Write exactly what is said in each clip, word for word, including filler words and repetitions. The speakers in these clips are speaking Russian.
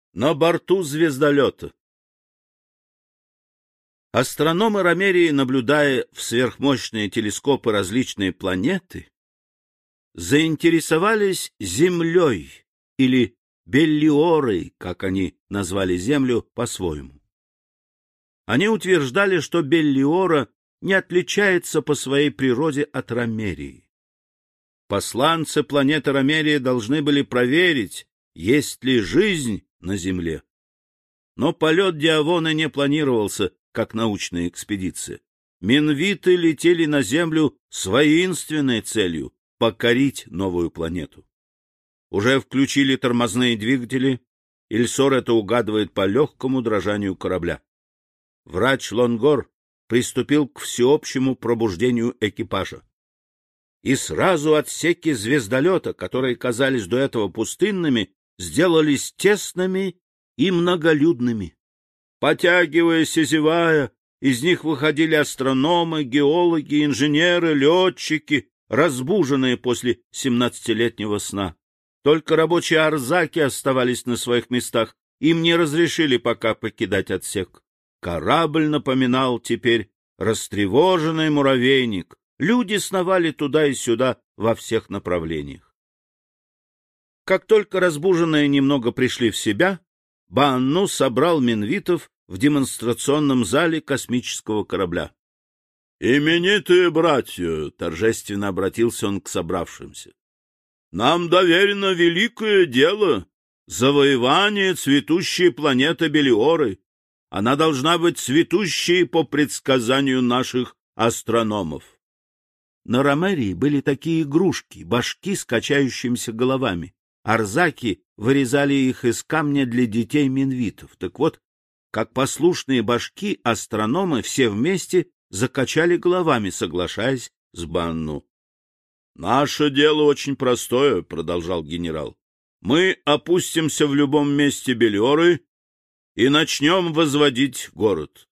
на борту звездолета. Астрономы Ромерии, наблюдая в сверхмощные телескопы различные планеты, заинтересовались Землей или Беллиорой, как они назвали Землю по-своему. Они утверждали, что Беллиора не отличается по своей природе от Ромерии. Посланцы планеты Ромерия должны были проверить, есть ли жизнь на Земле. Но полет Диавона не планировался как научная экспедиция. Минвиты летели на Землю с воинственной целью — покорить новую планету. Уже включили тормозные двигатели. Ильсор это угадывает по легкому дрожанию корабля. Врач Лонгор приступил к всеобщему пробуждению экипажа. И сразу отсеки звездолета, которые казались до этого пустынными, сделались тесными и многолюдными. Потягиваясь и зевая, из них выходили астрономы, геологи, инженеры, летчики, разбуженные после семнадцатилетнего сна. Только рабочие Арзаки оставались на своих местах, им не разрешили пока покидать отсек. Корабль напоминал теперь растревоженный муравейник. Люди сновали туда и сюда во всех направлениях. Как только разбуженные немного пришли в себя, Баанну собрал минвитов в демонстрационном зале космического корабля. — Именитые братья! — торжественно обратился он к собравшимся. — Нам доверено великое дело — завоевание цветущей планеты Белиоры. Она должна быть цветущей по предсказанию наших астрономов. На Ромерии были такие игрушки, башки с качающимися головами. Арзаки вырезали их из камня для детей минвитов. Так вот, как послушные башки, астрономы все вместе закачали головами, соглашаясь с Баанну. — Наше дело очень простое, — продолжал генерал. — Мы опустимся в любом месте Белиоры и начнем возводить город.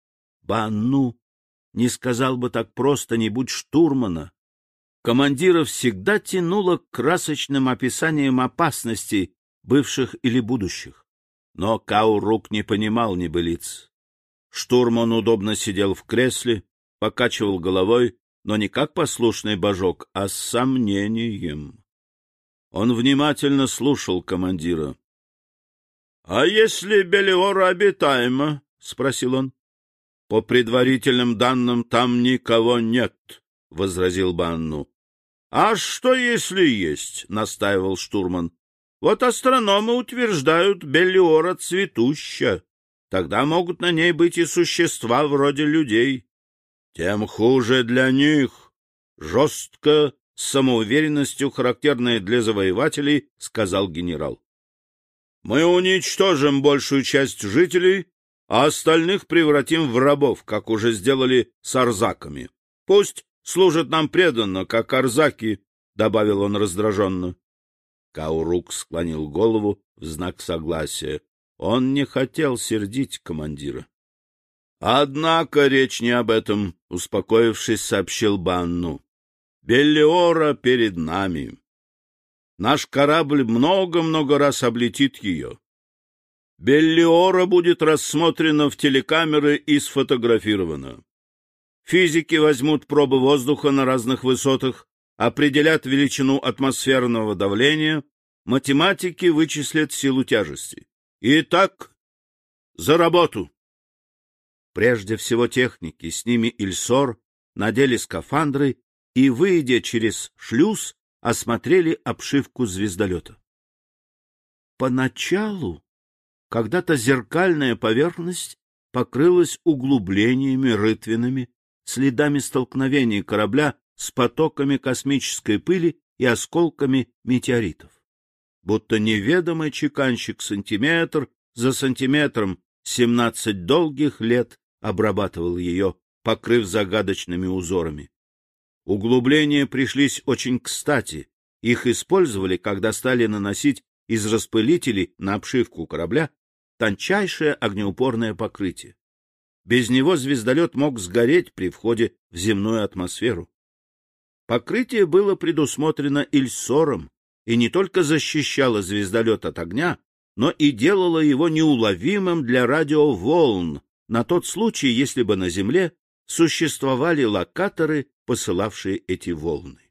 Баанну не сказал бы так просто, не будь штурмана. Командира всегда тянуло к красочным описаниям опасностей, бывших или будущих. Но Каурук не понимал небылиц. Штурман удобно сидел в кресле, покачивал головой, но не как послушный божок, а с сомнением. Он внимательно слушал командира. — А если Белиора обитаема? — спросил он. — По предварительным данным, там никого нет, — возразил Баанну. — А что, если есть? — настаивал штурман. — Вот астрономы утверждают, Белиора цветуща. Тогда могут на ней быть и существа вроде людей. — Тем хуже для них. Жестко, с самоуверенностью, характерной для завоевателей, сказал генерал. — Мы уничтожим большую часть жителей, а остальных превратим в рабов, как уже сделали с арзаками. Пусть служат нам преданно, как арзаки, — добавил он раздраженно. Каурук склонил голову в знак согласия. Он не хотел сердить командира. — Однако речь не об этом, — успокоившись, сообщил Баанну. — Беллиора перед нами. Наш корабль много-много раз облетит ее. Беллиора будет рассмотрена в телекамеры и сфотографирована. Физики возьмут пробы воздуха на разных высотах, определят величину атмосферного давления, математики вычислят силу тяжести. Итак, за работу! Прежде всего техники, с ними Ильсор, надели скафандры и, выйдя через шлюз, осмотрели обшивку звездолета. Поначалу когда-то зеркальная поверхность покрылась углублениями, рытвинами, следами столкновения корабля с потоками космической пыли и осколками метеоритов. Будто неведомый чеканщик сантиметр за сантиметром семнадцать долгих лет обрабатывал ее, покрыв загадочными узорами. Углубления пришлись очень кстати. Их использовали, когда стали наносить из распылителей на обшивку корабля тончайшее огнеупорное покрытие. Без него звездолет мог сгореть при входе в земную атмосферу. Покрытие было предусмотрено Ильсором и не только защищало звездолет от огня, но и делало его неуловимым для радиоволн на тот случай, если бы на Земле существовали локаторы, посылавшие эти волны.